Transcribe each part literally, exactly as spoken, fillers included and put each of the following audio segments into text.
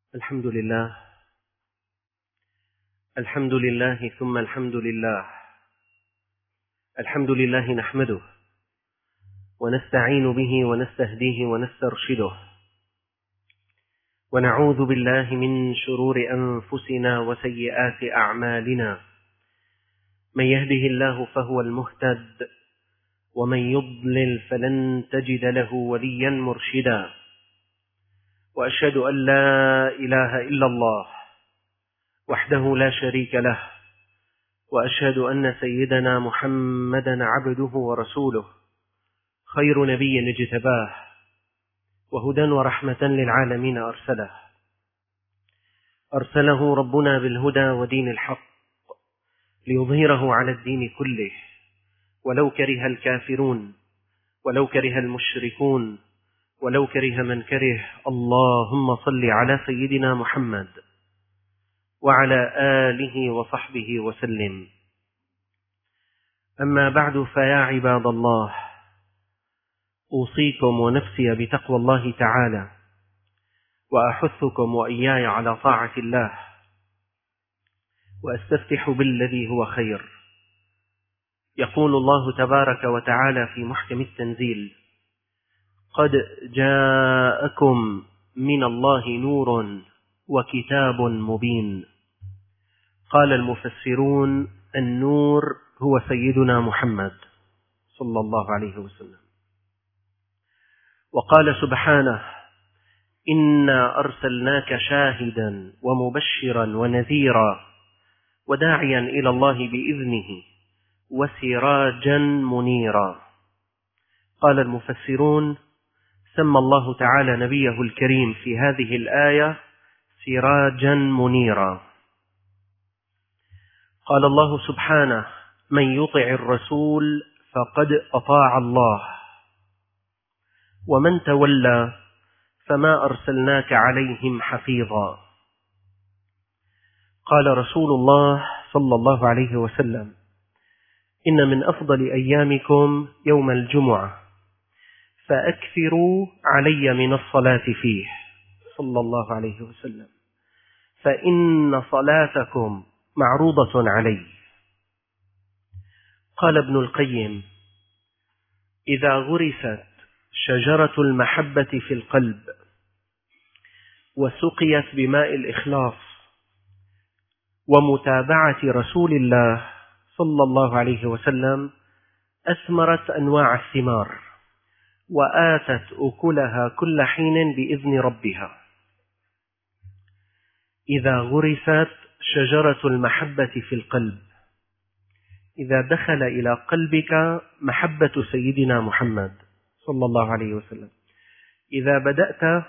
الحمد لله الحمد لله ثم الحمد لله الحمد لله نحمده ونستعين به ونستهديه ونسترشده ونعوذ بالله من شرور أنفسنا وسيئات أعمالنا. من يهده الله فهو المهتد ومن يضلل فلن تجد له وليا مرشدا. وأشهد أن لا إله إلا الله وحده لا شريك له، وأشهد أن سيدنا محمدا عبده ورسوله، خير نبي اجتباه وهدى ورحمة للعالمين أرسله أرسله ربنا بالهدى ودين الحق ليظهره على الدين كله ولو كره الكافرون ولو كره المشركون ولو كره من كره. اللهم صل على سيدنا محمد وعلى آله وصحبه وسلم. أما بعد، فيا عباد الله، أوصيكم ونفسي بتقوى الله تعالى، وأحثكم وإياي على طاعة الله، وأستفتح بالذي هو خير. يقول الله تبارك وتعالى في محكم التنزيل: قد جاءكم من الله نور وكتاب مبين. قال المفسرون: النور هو سيدنا محمد صلى الله عليه وسلم. وقال سبحانه: إنا أرسلناك شاهدا ومبشرا ونذيرا وداعيا إلى الله بإذنه وسراجا منيرا. قال المفسرون: سمى الله تعالى نبيه الكريم في هذه الآية سراجا منيرا. قال الله سبحانه: من يطع الرسول فقد أطاع الله ومن تولى فما أرسلناك عليهم حفيظا. قال رسول الله صلى الله عليه وسلم: إن من أفضل أيامكم يوم الجمعة، فأكثروا علي من الصلاة فيه صلى الله عليه وسلم، فإن صلاتكم معروضة علي. قال ابن القيم: إذا غرست شجرة المحبة في القلب وسقيت بماء الإخلاص ومتابعة رسول الله صلى الله عليه وسلم، أثمرت أنواع الثمار وآتت أكلها كل حين بإذن ربها. إذا غرست شجرة المحبة في القلب، إذا دخل إلى قلبك محبة سيدنا محمد صلى الله عليه وسلم، إذا بدأت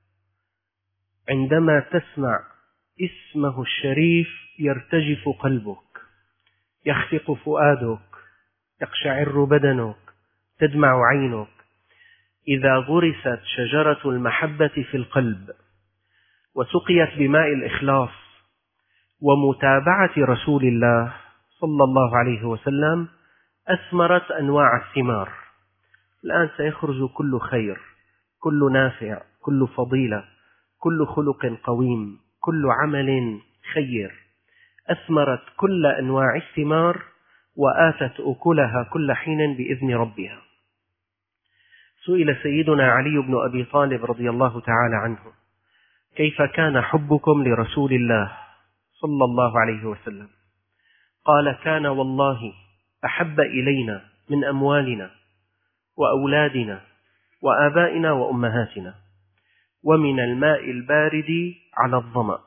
عندما تسمع اسمه الشريف يرتجف قلبك، يخفق فؤادك، يقشعر بدنك، تدمع عينك. إذا غرست شجرة المحبة في القلب وسقيت بماء الإخلاص ومتابعة رسول الله صلى الله عليه وسلم، أثمرت أنواع الثمار. الآن سيخرج كل خير، كل نافع، كل فضيلة، كل خلق قويم، كل عمل خير، أثمرت كل أنواع الثمار وآتت أكلها كل حين بإذن ربها. سئل سيدنا علي بن أبي طالب رضي الله تعالى عنه: كيف كان حبكم لرسول الله صلى الله عليه وسلم؟ قال: كان والله أحب إلينا من أموالنا وأولادنا وآبائنا وأمهاتنا ومن الماء البارد على الظمأ.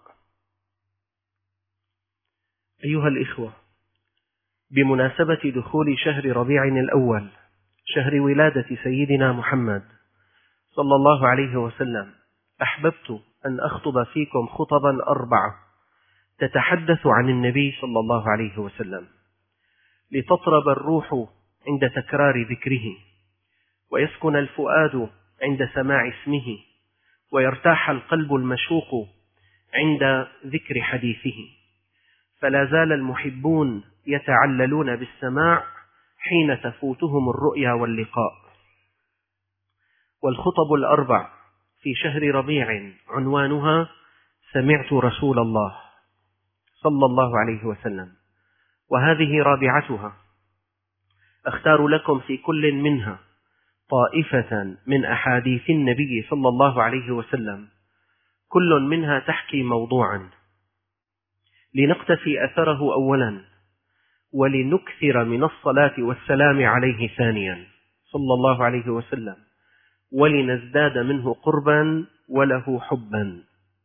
أيها الإخوة، بمناسبة دخول شهر ربيع الأول، شهر ولادة سيدنا محمد صلى الله عليه وسلم، أحببت أن أخطب فيكم خطبا أربعة تتحدث عن النبي صلى الله عليه وسلم، لتطرب الروح عند تكرار ذكره، ويسكن الفؤاد عند سماع اسمه، ويرتاح القلب المشوق عند ذكر حديثه. فلا زال المحبون يتعللون بالسماع حين تفوتهم الرؤيا واللقاء. والخطب الأربع في شهر ربيع عنوانها سمعت رسول الله صلى الله عليه وسلم. وهذه رابعتها. أختار لكم في كل منها طائفة من أحاديث النبي صلى الله عليه وسلم، كل منها تحكي موضوعا، لنقتفي أثره أولا، ولنكثر من الصلاة والسلام عليه ثانيا صلى الله عليه وسلم، ولنزداد منه قربا وله حبا.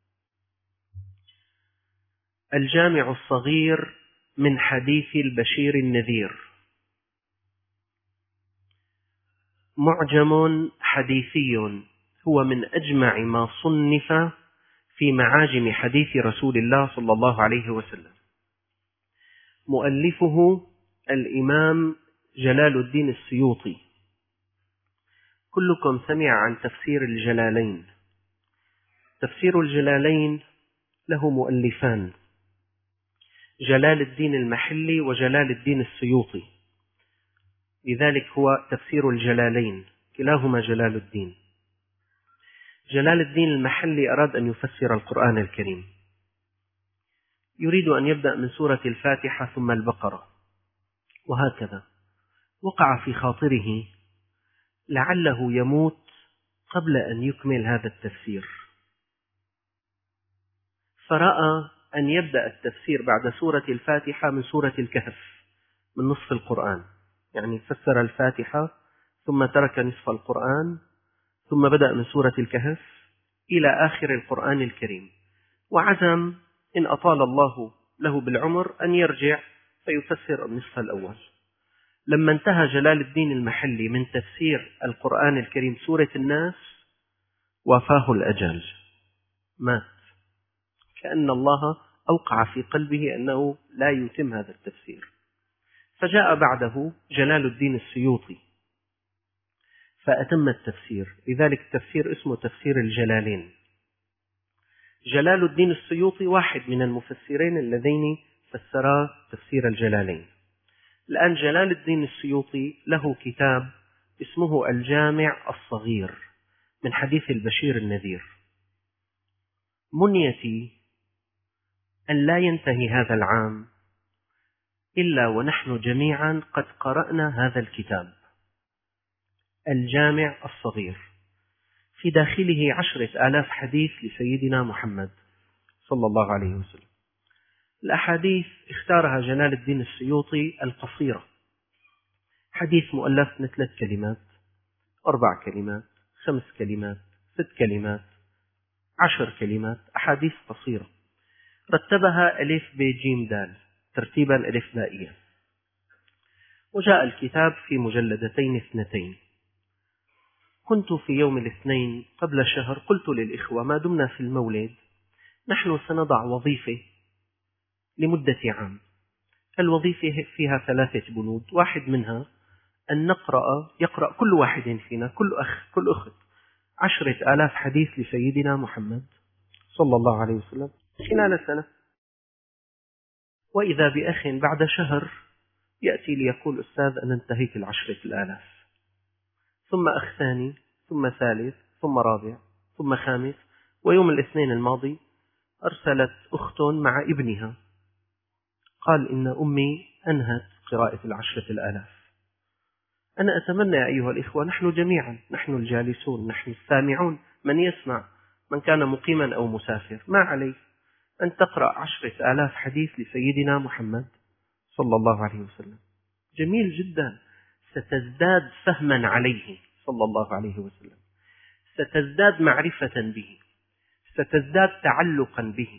الجامع الصغير من حديث البشير النذير، معجم حديثي هو من أجمع ما صنف في معاجم حديث رسول الله صلى الله عليه وسلم. مؤلفه الإمام جلال الدين السيوطي. كلكم سمع عن تفسير الجلالين. تفسير الجلالين له مؤلفان، جلال الدين المحلي وجلال الدين السيوطي، لذلك هو تفسير الجلالين، كلاهما جلال الدين. جلال الدين المحلي أراد أن يفسر القرآن الكريم، يريد أن يبدأ من سورة الفاتحة ثم البقرة، وهكذا. وقع في خاطره لعله يموت قبل أن يكمل هذا التفسير، فرأى أن يبدأ التفسير بعد سورة الفاتحة من سورة الكهف، من نصف القرآن، يعني فسر الفاتحة ثم ترك نصف القرآن ثم بدأ من سورة الكهف إلى آخر القرآن الكريم، وعزم إن أطال الله له بالعمر أن يرجع فيفسر النصف الأول. لما انتهى جلال الدين المحلي من تفسير القرآن الكريم سورة الناس وافاه الأجل، مات، كأن الله أوقع في قلبه أنه لا يتم هذا التفسير. فجاء بعده جلال الدين السيوطي فأتم التفسير، لذلك التفسير اسمه تفسير الجلالين. جلال الدين السيوطي واحد من المفسرين اللذين فسرا تفسير الجلالين. الآن جلال الدين السيوطي له كتاب اسمه الجامع الصغير من حديث البشير النذير. منيتي أن لا ينتهي هذا العام إلا ونحن جميعا قد قرأنا هذا الكتاب الجامع الصغير، في داخله عشرة آلاف حديث لسيدنا محمد صلى الله عليه وسلم. الأحاديث اختارها جلال الدين السيوطي القصيرة، حديث مؤلف من ثلاث كلمات، أربع كلمات، خمس كلمات، ست كلمات، عشر كلمات، أحاديث قصيرة، رتبها ألف ب ج دال ترتيبا ألف بائيا، وجاء الكتاب في مجلدتين اثنتين. كنت في يوم الاثنين قبل شهر قلت للإخوة ما دمنا في المولد نحن سنضع وظيفة لمدة عام. الوظيفة فيها ثلاثة بنود، واحد منها أن نقرأ يقرأ كل واحد فينا، كل أخ كل أخت، عشرة آلاف حديث لسيدنا محمد صلى الله عليه وسلم خلال سنة. وإذا بأخ بعد شهر يأتي ليقول أستاذ أنا انتهيت العشرة الآلاف، ثم أخ ثاني، ثم ثالث، ثم رابع، ثم خامس. ويوم الاثنين الماضي أرسلت أخت مع ابنها قال إن أمي أنهت قراءة العشرة الآلاف. أنا أتمنى يا أيها الإخوة نحن جميعا، نحن الجالسون، نحن السامعون، من يسمع، من كان مقيما أو مسافر، ما عليه أن تقرأ عشرة آلاف حديث لسيدنا محمد صلى الله عليه وسلم. جميل جدا، ستزداد فهما عليه صلى الله عليه وسلم، ستزداد معرفة به، ستزداد تعلقا به،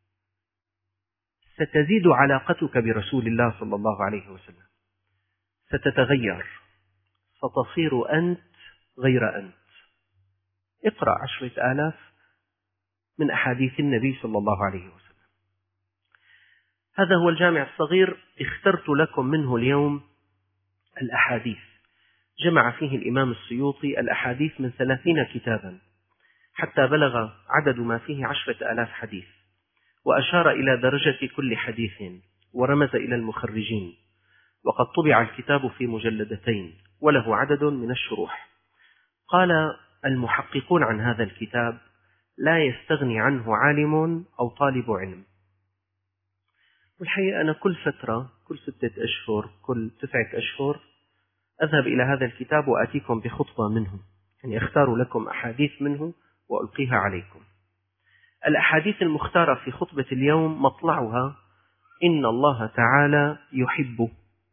ستزيد علاقتك برسول الله صلى الله عليه وسلم، ستتغير، ستصير أنت غير أنت. اقرأ عشرة آلاف من أحاديث النبي صلى الله عليه وسلم. هذا هو الجامع الصغير، اخترت لكم منه اليوم الأحاديث. جمع فيه الإمام السيوطي الأحاديث من ثلاثين كتابا حتى بلغ عدد ما فيه عشرة آلاف حديث، وأشار إلى درجة كل حديث ورمز إلى المخرجين، وقد طبع الكتاب في مجلدتين وله عدد من الشروح. قال المحققون عن هذا الكتاب لا يستغني عنه عالم أو طالب علم. والحقيقة أنا كل فترة، كل ستة أشهر، كل تسعة أشهر أذهب إلى هذا الكتاب وآتيكم بخطبة منه، يعني أختار لكم أحاديث منه وألقيها عليكم. الأحاديث المختارة في خطبة اليوم مطلعها إن الله تعالى يحب.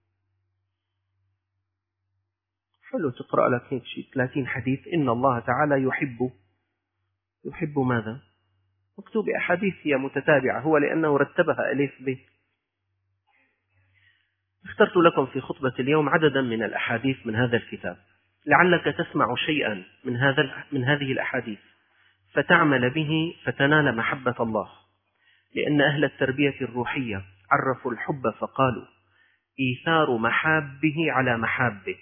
حلو تقرأ لك هيك شيء ثلاثين حديث إن الله تعالى يحب. يحب ماذا؟ مكتوب أحاديث هي متتابعة، هو لأنه رتبها ألف ب. اخترت لكم في خطبة اليوم عددا من الأحاديث من هذا الكتاب، لعلك تسمع شيئا من هذا من هذه الأحاديث فتعمل به فتنال محبة الله. لأن أهل التربية الروحية عرفوا الحب فقالوا إيثار محابه على محابك.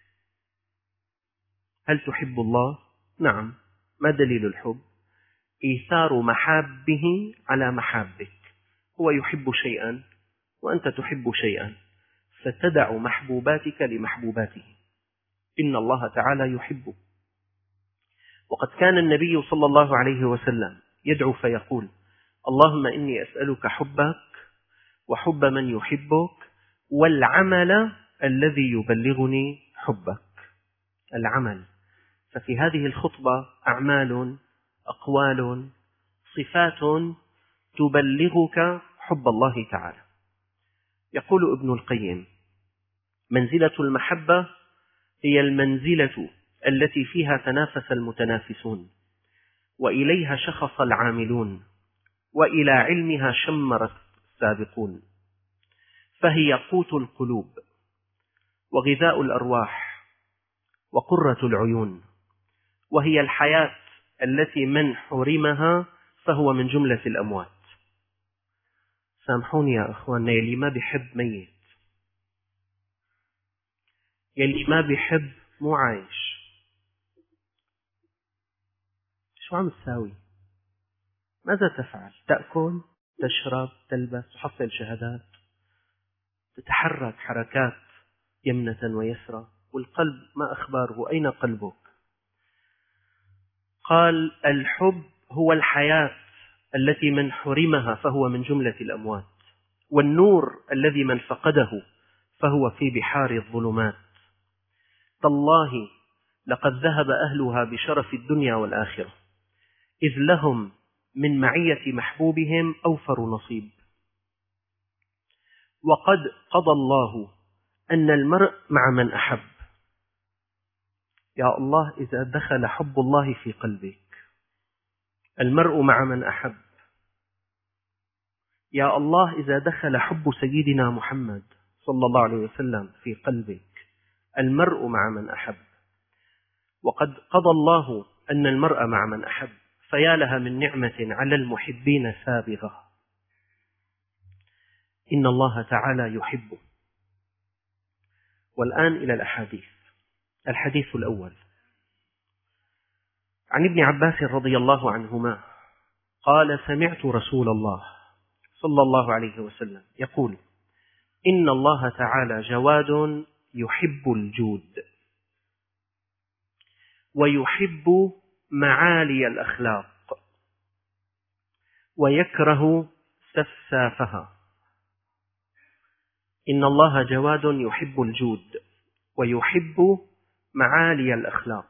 هل تحب الله؟ نعم. ما دليل الحب؟ إيثار محابه على محابك. هو يحب شيئا وأنت تحب شيئا، فتدع محبوباتك لمحبوباته. إن الله تعالى يحب. وقد كان النبي صلى الله عليه وسلم يدعو فيقول اللهم إني أسألك حبك وحب من يحبك والعمل الذي يبلغني حبك. العمل. ففي هذه الخطبة أعمال، أقوال، صفات تبلغك حب الله تعالى. يقول ابن القيم منزلة المحبة هي المنزلة التي فيها تنافس المتنافسون، وإليها شخص العاملون، وإلى علمها شمر السابقون، فهي قوت القلوب وغذاء الأرواح وقرة العيون، وهي الحياة التي من حرمها فهو من جملة الأموات. سامحوني يا أخواننا، يلي ما بيحب ميت، يلي ما بيحب مو عايش. شو عم تساوي؟ ماذا تفعل؟ تأكل، تشرب، تلبس، تحصل شهادات، تتحرك حركات يمنة ويسرى، والقلب ما أخباره؟ أين قلبك؟ قال الحب هو الحياة التي من حرمها فهو من جملة الأموات، والنور الذي من فقده فهو في بحار الظلمات. تالله لقد ذهب أهلها بشرف الدنيا والآخرة، إذ لهم من معية محبوبهم أوفر نصيب. وقد قضى الله أن المرء مع من أحب. يا الله، إذا دخل حب الله في قلبك، المرء مع من أحب. يا الله، إذا دخل حب سيدنا محمد صلى الله عليه وسلم في قلبك، المرء مع من أحب. وقد قضى الله أن المرء مع من أحب، فيا لها من نعمة على المحبين سابغة. إن الله تعالى يحب. والآن إلى الأحاديث. الحديث الأول عن ابن عباس رضي الله عنهما قال سمعت رسول الله صلى الله عليه وسلم يقول إن الله تعالى جواد يحب الجود ويحب معالي الأخلاق ويكره سفسافها. إن الله جواد يحب الجود ويحب معالي الأخلاق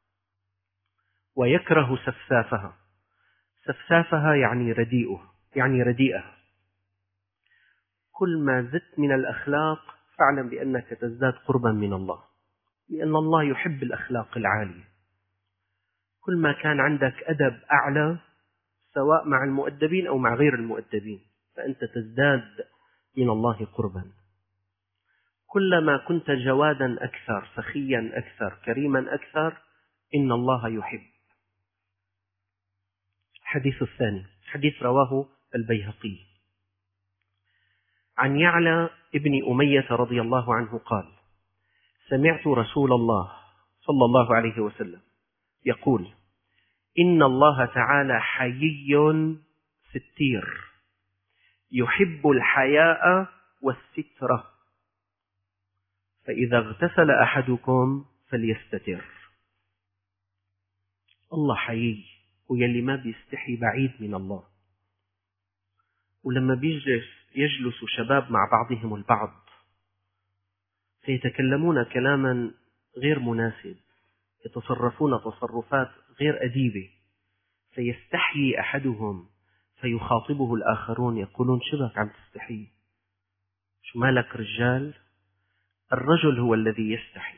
ويكره سفسافها. سفسافها يعني رديئه، يعني رديئها. كل ما زدت من الأخلاق فاعلم بأنك تزداد قربا من الله، لأن الله يحب الأخلاق العالية. كل ما كان عندك أدب أعلى سواء مع المؤدبين أو مع غير المؤدبين فأنت تزداد من الله قربا. كلما كنت جوادا أكثر، سخيا أكثر، كريما أكثر، إن الله يحب. الحديث الثاني حديث رواه البيهقي عن يعلى ابن أمية رضي الله عنه قال سمعت رسول الله صلى الله عليه وسلم يقول إن الله تعالى حيي ستير يحب الحياء والسترة، فإذا اغتسل أحدكم فليستتر. الله حيي ويلي ما بيستحي بعيد من الله. ولما بيجلس يجلس شباب مع بعضهم البعض فيتكلمون كلاما غير مناسب، يتصرفون تصرفات غير أديبة، فيستحيي أحدهم فيخاطبه الآخرون يقولون شبك عم تستحي؟ شو مالك رجال؟ الرجل هو الذي يستحي،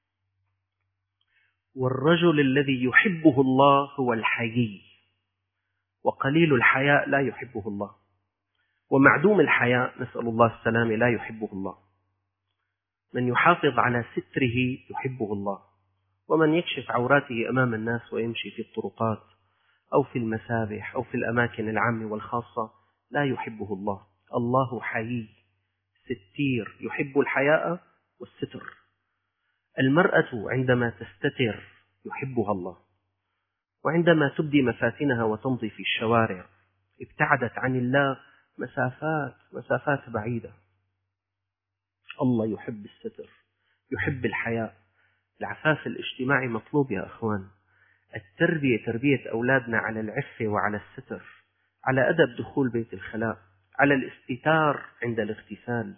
والرجل الذي يحبه الله هو الحيي، وقليل الحياء لا يحبه الله، ومعدوم الحياء نسأل الله السلامة لا يحبه الله. من يحافظ على ستره يحبه الله، ومن يكشف عوراته أمام الناس ويمشي في الطرقات أو في المسابح أو في الأماكن العامة والخاصة لا يحبه الله. الله حيي ستير يحب الحياء والستر. المرأة عندما تستتر يحبها الله، وعندما تبدي مفاتنها وتمضي في الشوارع ابتعدت عن الله مسافات مسافات بعيدة. الله يحب الستر، يحب الحياء. العفاف الاجتماعي مطلوب يا أخوان. التربية تربية أولادنا على العفة وعلى الستر، على أدب دخول بيت الخلاء، على الاستتار عند الاغتسال،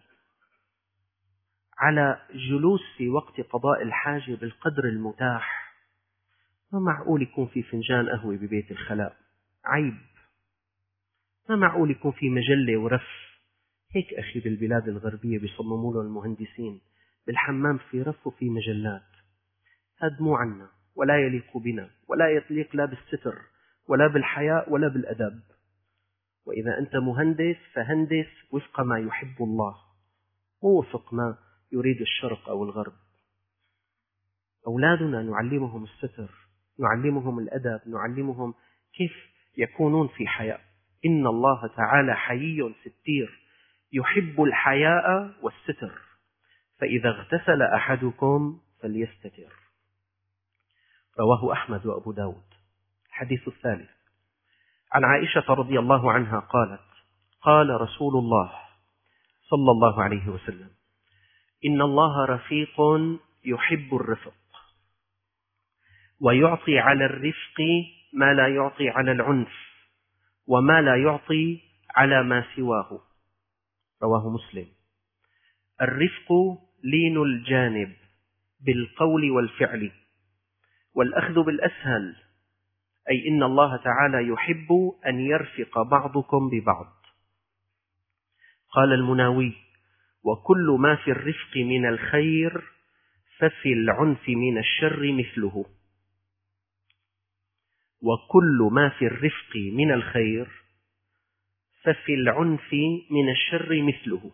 على جلوس في وقت قضاء الحاجة بالقدر المتاح. ما معقول يكون في فنجان قهوة ببيت الخلاء، عيب. ما معقول يكون في مجلة ورف هيك أخي بالبلاد الغربية بيصمموا له المهندسين بالحمام في رف وفي مجلات. هذا مو عنا ولا يليق بنا ولا يليق لا بالستر ولا بالحياء ولا بالأدب. وإذا أنت مهندس فهندس وفق ما يحب الله، مو وفق ما يريد الشرق أو الغرب. أولادنا نعلمهم الستر، نعلمهم الأدب، نعلمهم كيف يكونون في حياء. إن الله تعالى حيي ستير يحب الحياء والستر، فإذا اغتسل أحدكم فليستتر. رواه أحمد وأبو داود. الحديث الثالث عن عائشة رضي الله عنها قالت: قال رسول الله صلى الله عليه وسلم: إن الله رفيق يحب الرفق، ويعطي على الرفق ما لا يعطي على العنف، وما لا يعطي على ما سواه. رواه مسلم. الرفق لين الجانب بالقول والفعل والأخذ بالأسهل، أي إن الله تعالى يحب أن يرفق بعضكم ببعض. قال المناوي: وكل ما في الرفق من الخير ففي العنف من الشر مثله. وكل ما في الرفق من الخير ففي العنف من الشر مثله.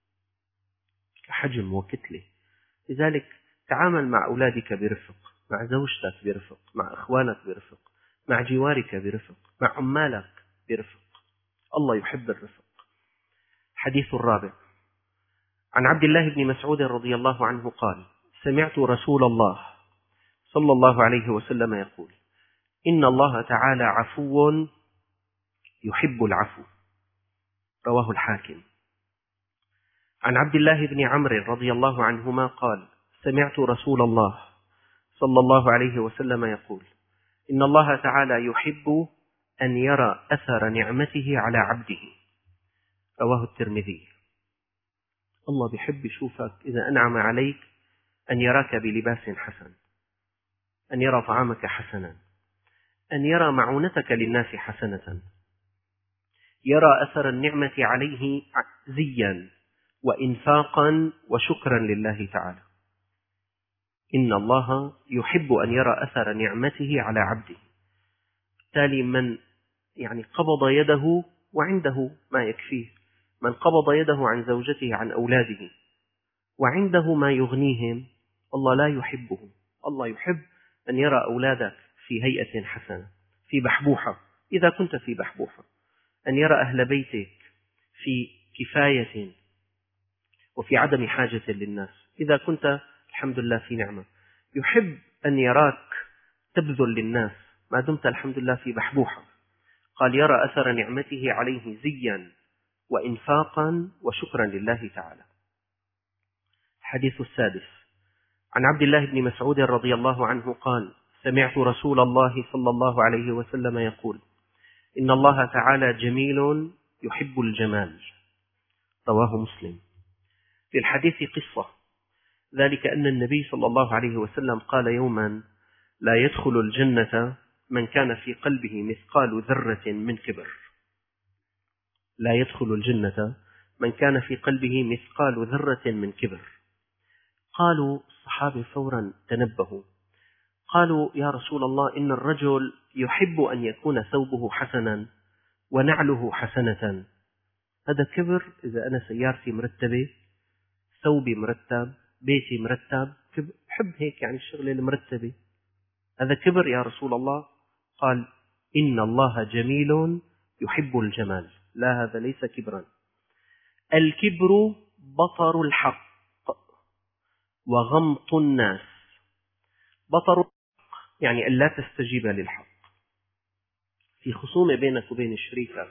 حجم وكتلة. لذلك تعامل مع أولادك برفق، مع زوجتك برفق، مع أخوانك برفق، مع جوارك برفق، مع عمالك برفق. الله يحب الرفق. حديث الرابع عن عبد الله بن مسعود رضي الله عنه قال: سمعت رسول الله صلى الله عليه وسلم يقول: إن الله تعالى عفو يحب العفو. رواه الحاكم. عن عبد الله بن عمرو رضي الله عنهما قال: سمعت رسول الله صلى الله عليه وسلم يقول: إن الله تعالى يحب أن يرى أثر نعمته على عبده. رواه الترمذي. الله بيحب يشوفك إذا أنعم عليك أن يراك بلباس حسن، أن يرى طعامك حسنا، أن يرى معونتك للناس حسنة، يرى أثر النعمة عليه زيا وإنفاقا وشكرا لله تعالى. إن الله يحب أن يرى أثر نعمته على عبده. بالتالي من يعني قبض يده وعنده ما يكفيه، من قبض يده عن زوجته عن أولاده وعنده ما يغنيهم، الله لا يحبهم. الله يحب أن يرى أولادك في هيئة حسنة، في بحبوحة إذا كنت في بحبوحة، أن يرى أهل بيتك في كفاية وفي عدم حاجة للناس إذا كنت الحمد لله في نعمة. يحب أن يراك تبذل للناس ما دمت الحمد لله في بحبوحة. قال: يرى أثر نعمته عليه زيا وإنفاقا وشكرا لله تعالى. الحديث السادس عن عبد الله بن مسعود رضي الله عنه قال: سمعت رسول الله صلى الله عليه وسلم يقول: إن الله تعالى جميل يحب الجمال. رواه مسلم. في الحديث قصة، ذلك أن النبي صلى الله عليه وسلم قال يوما: لا يدخل الجنة من كان في قلبه مثقال ذرة من كبر. لا يدخل الجنة من كان في قلبه مثقال ذرة من كبر. قالوا الصحابة فورا تنبهوا، قالوا: يا رسول الله، إن الرجل يحب أن يكون ثوبه حسنا ونعله حسنة، هذا كبر؟ إذا أنا سيارتي مرتبة، ثوبي مرتب، بيتي مرتب، بحب هيك يعني الشغلة المرتبة، هذا كبر يا رسول الله؟ قال: إن الله جميل يحب الجمال. لا، هذا ليس كبرا. الكبر بطر الحق وغمط الناس. بطر الحق يعني أن لا تستجيب للحق. في خصومة بينك وبين الشريكة،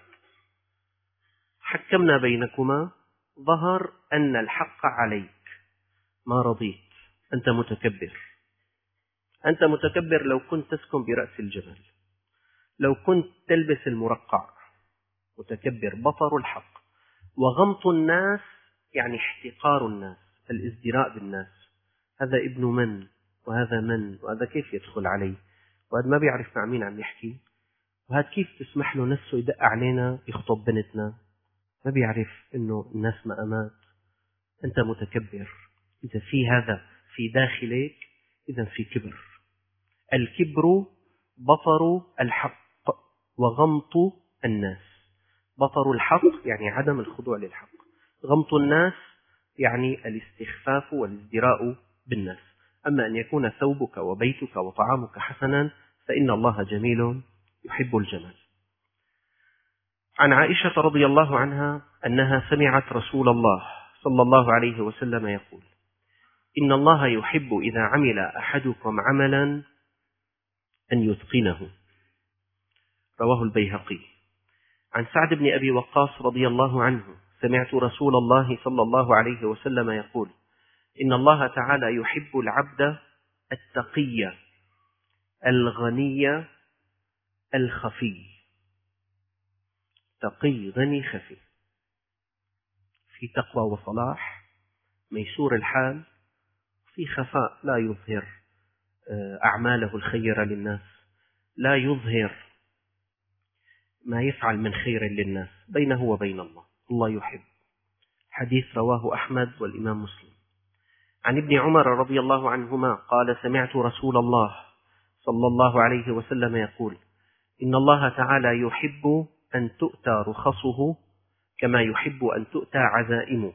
حكمنا بينكما، ظهر أن الحق عليك، ما رضيت، أنت متكبر. أنت متكبر لو كنت تسكن برأس الجبل، لو كنت تلبس المرقع، متكبر. بطر الحق. وغمط الناس يعني احتقار الناس، الازدراء بالناس، هذا ابن من وهذا من وهذا كيف يدخل علي، وهذا ما بيعرف مع مين عم يحكي، وهذا كيف تسمح له نفسه يدق علينا يخطب بنتنا، ما بيعرف إنه الناس مقامات. أنت متكبر. إذا في هذا في داخلك، إذا في كبر. الكبر بطر الحق وغمط الناس. بطر الحق يعني عدم الخضوع للحق، غمط الناس يعني الاستخفاف والازدراء بالناس. أما أن يكون ثوبك وبيتك وطعامك حسنا فإن الله جميل يحب الجمال. عن عائشة رضي الله عنها أنها سمعت رسول الله صلى الله عليه وسلم يقول: إن الله يحب إذا عمل أحدكم عملا أن يتقنه. رواه البيهقي. عن سعد بن أبي وقاص رضي الله عنه: سمعت رسول الله صلى الله عليه وسلم يقول: إن الله تعالى يحب العبد التقي الغني الخفي. تقي غني خفي، في تقوى وصلاح، ميسور الحال، في خفاء، لا يظهر أعماله الخيرة للناس، لا يظهر ما يفعل من خير للناس، بينه وبين الله. الله يحب. حديث رواه أحمد والإمام مسلم. عن ابن عمر رضي الله عنهما قال: سمعت رسول الله صلى الله عليه وسلم يقول: إن الله تعالى يحب أن تؤتى رخصه كما يحب أن تؤتى عزائمه.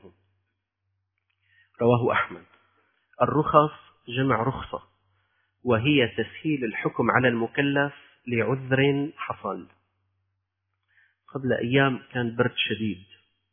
رواه أحمد. الرخص جمع رخصة، وهي تسهيل الحكم على المكلف لعذر حصل. قبل أيام كان برد شديد،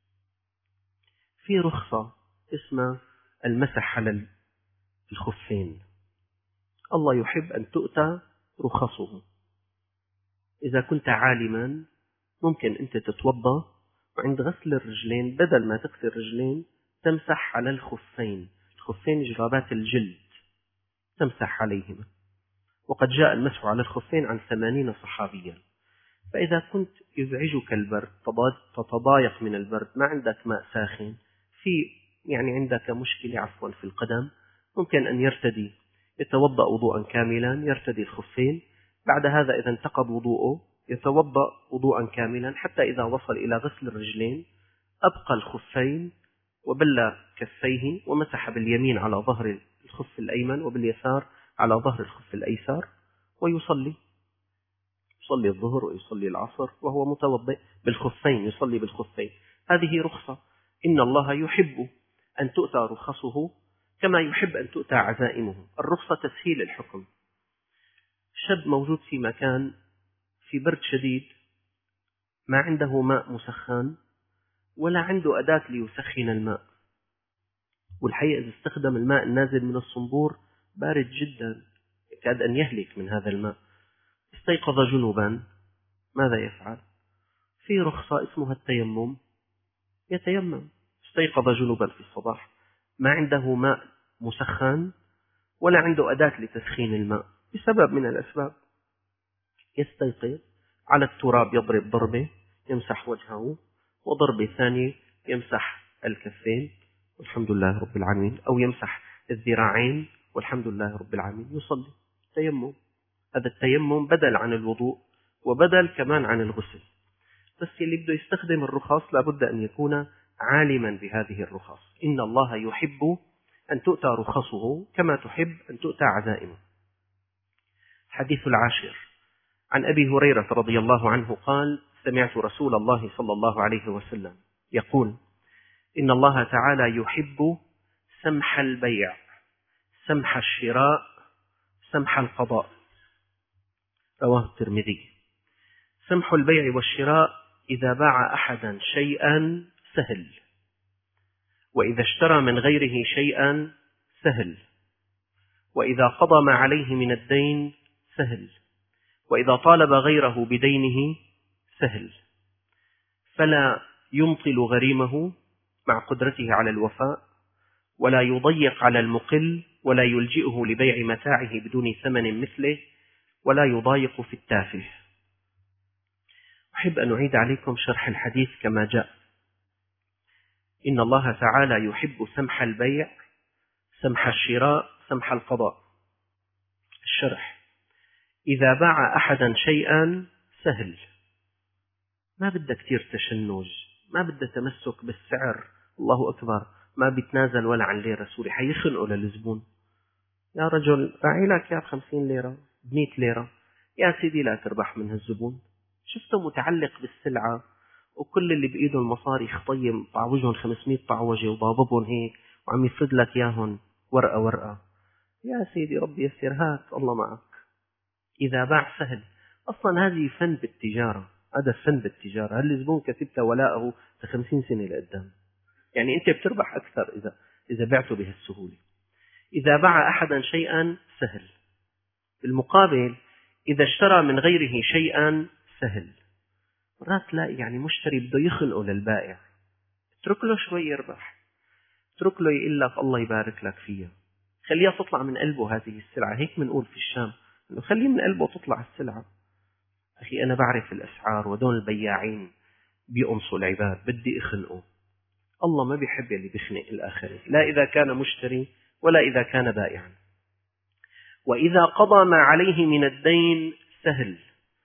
في رخصة اسمها المسح على الخفين. الله يحب أن تؤتى رخصه. إذا كنت عالما ممكن أنت تتوضأ وعند غسل الرجلين بدل ما تغسل الرجلين تمسح على الخفين. الخفين جرابات الجلد، تمسح عليهما. وقد جاء المسح على الخفين عن ثمانين صحابيا. فإذا كنت يزعجك البرد، تتضايق من البرد، ما عندك ماء ساخن، في يعني عندك مشكلة عفوا في القدم، ممكن أن يرتدي، يتوضأ وضوءا كاملا، يرتدي الخفين. بعد هذا إذا انتقض وضوءه يتوضأ وضوءا كاملا، حتى إذا وصل إلى غسل الرجلين أبقى الخفين وبل كفيه ومسح باليمين على ظهر الخف الأيمن وباليسار على ظهر الخف الأيسر، ويصلي يصلي الظهر ويصلي العصر وهو متوضئ بالخفين، يصلي بالخفين. هذه رخصة. إن الله يحب أن تؤتى رخصه كما يحب أن تؤتى عزائمه. الرخصة تسهيل الحكم. شاب موجود في مكان في برد شديد، ما عنده ماء مسخن ولا عنده أداة ليسخن الماء، والحقيقة إذا استخدم الماء النازل من الصنبور بارد جدا، يكاد أن يهلك من هذا الماء. استيقظ جنوبا، ماذا يفعل؟ في رخصة اسمها التيمم، يتيمم. استيقظ جنوبا في الصباح، ما عنده ماء مسخن ولا عنده أداة لتسخين الماء، بسبب من الأسباب، يستيقظ على التراب يضرب ضربة يمسح وجهه، وضربة ثانية يمسح الكفين والحمد لله رب العالمين، أو يمسح الذراعين والحمد لله رب العالمين، يصلي تيمم. هذا التيمم بدل عن الوضوء وبدل كمان عن الغسل. بس اللي بده يستخدم الرخص لابد أن يكون عالما بهذه الرخص. إن الله يحب أن تؤتى رخصه كما تحب أن تؤتى عزائمه. حديث العاشر عن أبي هريرة رضي الله عنه قال: سمعت رسول الله صلى الله عليه وسلم يقول: إن الله تعالى يحب سمح البيع، سمح الشراء، سمح القضاء. رواه الترمذي. سمح البيع والشراء: إذا باع أحدا شيئا سهل، وإذا اشترى من غيره شيئا سهل، وإذا قضى ما عليه من الدين سهل، وإذا طالب غيره بدينه سهل، فلا يمطل غريمه مع قدرته على الوفاء، ولا يضيق على المقل، ولا يلجئه لبيع متاعه بدون ثمن مثله، ولا يضايق في التافه. أحب أن أعيد عليكم شرح الحديث كما جاء. إن الله تعالى يحب سمح البيع، سمح الشراء، سمح القضاء. الشرح: إذا باع أحدا شيئا سهل، ما بدأ كتير تشنج، ما بدأ تمسك بالسعر، الله أكبر، ما بيتنازل ولا عن ليرة سوري، حيخنقوا للزبون. يا رجل باعي لك يا بخمسين ليرة بمئة ليرة، يا سيدي لا تربح من هالزبون. شفته متعلق بالسلعة وكل اللي بإيده المصاري خطيم طعوجهم خمسمئة طعوجة وضاببهم هيك وعم يفرد لك ياهن ورقة ورقة. يا سيدي ربي يسر، هات الله معك. إذا باع سهل. أصلا هذه فن بالتجارة، هذا فن بالتجارة. هل الزبون كتبت ولاءه لخمسين سنة لقدام، يعني أنت بتربح أكثر إذا إذا بعته بهالسهولة. إذا باع أحدا شيئا سهل. بالمقابل إذا اشترى من غيره شيئا سهل. مرات تلاقي يعني مشتري بده يخنقه للبائع، اترك له شوي يربح، اترك له يقول لك الله يبارك لك فيها، خليها تطلع من قلبه هذه السلعة. هيك بنقول في الشام، إنه خليه من قلبه تطلع السلعة. أخي أنا بعرف الأسعار ودون البياعين بيقمصوا العباد، بدي أخنقه. الله ما بيحب اللي بيخنق الآخرين، لا إذا كان مشتري ولا إذا كان بائعا. وإذا قضى ما عليه من الدين سهل.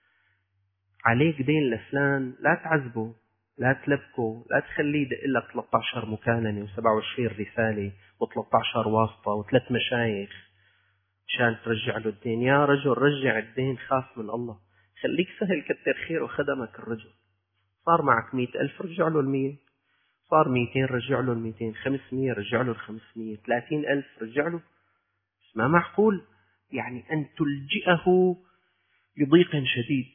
عليك دين لفلان، لا تعذبه، لا تلبكه، لا تخليه يدق لك ثلاثة عشر مكاننة وسبعة وعشرين رسالة وثلاثة عشر واسطة وثلاث مشايخ مشان ترجع له الدين. يا رجل رجع الدين، خاف من الله، خليك سهل، كتر خير وخدمك الرجل. صار معك مئة ألف رجع له المية، صار مئتين رجع له المئتين، خمسمية رجع له الخمسمية، ثلاثين ألف رجع له. بس ما معقول يعني أن تلجئه بضيق شديد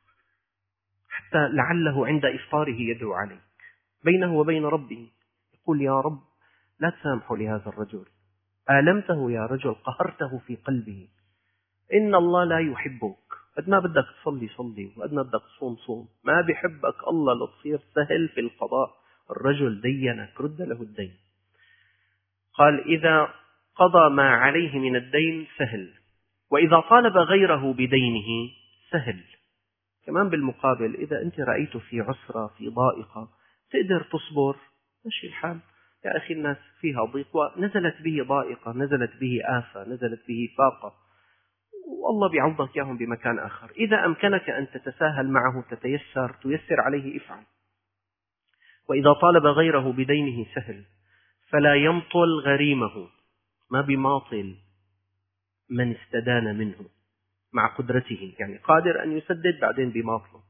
حتى لعله عند إفطاره يدعو عليك بينه وبين ربه، يقول يا رب لا تسامحوا لهذا الرجل، آلمته يا رجل، قهرته في قلبه. إن الله لا يحبك، قد ما بدك تصلي صلي، وقد ما بدك تصوم صوم، ما بيحبك الله لتصير سهل في القضاء. الرجل دينك، رد له الدين. قال إذا قضى ما عليه من الدين سهل، وإذا طالب غيره بدينه سهل. كمان بالمقابل إذا أنت رأيته في عسرة في ضائقة تقدر تصبر، ماشي الحال، يا أخي الناس فيها ضيق، ونزلت به ضائقة، نزلت به آفة، نزلت به فاقة، والله بيعوضك إياهم بمكان آخر. إذا أمكنك أن تتساهل معه، تتيسر، تيسر عليه، افعل. وإذا طالب غيره بدينه سهل، فلا يمطل غريمه، ما بماطل من استدان منه مع قدرته، يعني قادر أن يسدد بعدين بماطله.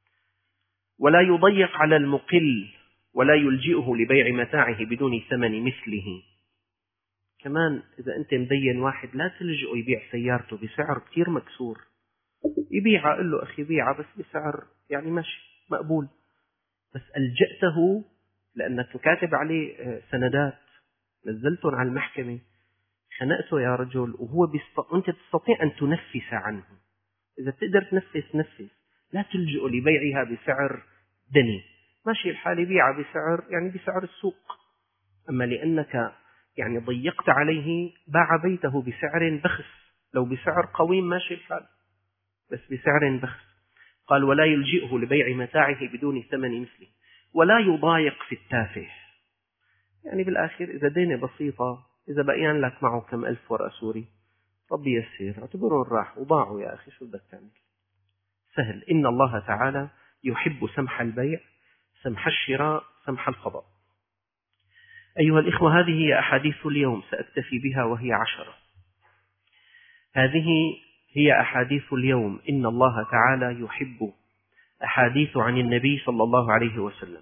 ولا يضيق على المقل، ولا يلجئه لبيع متاعه بدون ثمن مثله. كمان إذا أنت مدين واحد لا تلجئه يبيع سيارته بسعر كتير مكسور، يبيعها، قل له أخي بيعها بس بسعر يعني ماشي مقبول. بس ألجأته لأنك كاتب عليه سندات، نزلتهم على المحكمة، خنقته يا رجل، وهو بيست... أنت تستطيع أن تنفس عنه. إذا تقدر تنفس نفس، لا تلجئ لبيعها بسعر دني، ماشي الحال، يبيعها بسعر يعني بسعر السوق. أما لأنك يعني ضيقت عليه، باع بيته بسعر بخس، لو بسعر قويم ماشي الحال، بس بسعر بخس. قال ولا يلجئه لبيع متاعه بدون ثمن مثله، ولا يضايق في التافه. يعني بالآخر إذا دينة بسيطة، إذا بقيان لك معه كم ألف ورقة سوري، ربي يسير، اعتبرهم راح وضاعوا يا أخي، شو بدك تعمل؟ سهل. إن الله تعالى يحب سمح البيع، سمح الشراء، سمح القضاء. أيها الإخوة، هذه هي أحاديث اليوم، سأكتفي بها وهي عشرة. هذه هي أحاديث اليوم. إن الله تعالى يحب، أحاديث عن النبي صلى الله عليه وسلم.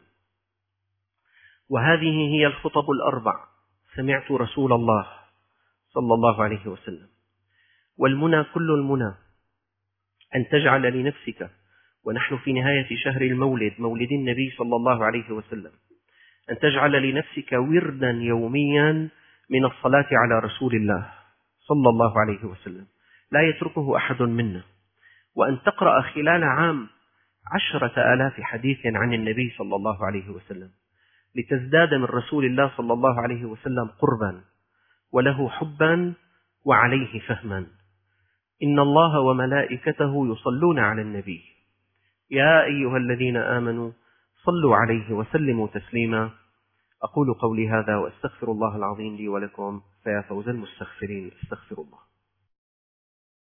وهذه هي الخطب الأربع، سمعت رسول الله صلى الله عليه وسلم. والمنى كل المنى أن تجعل لنفسك، ونحن في نهاية شهر المولد، مولد النبي صلى الله عليه وسلم، أن تجعل لنفسك وردا يوميا من الصلاة على رسول الله صلى الله عليه وسلم لا يتركه أحد منا، وأن تقرأ خلال عام عشرة آلاف حديث عن النبي صلى الله عليه وسلم، لتزداد من رسول الله صلى الله عليه وسلم قربا، وله حبا، وعليه فهما. إن الله وملائكته يصلون على النبي، يا أيها الذين آمنوا صلوا عليه وسلموا تسليما. أقول قولي هذا وأستغفر الله العظيم لي ولكم، فيا فوز المستغفرين، استغفر الله.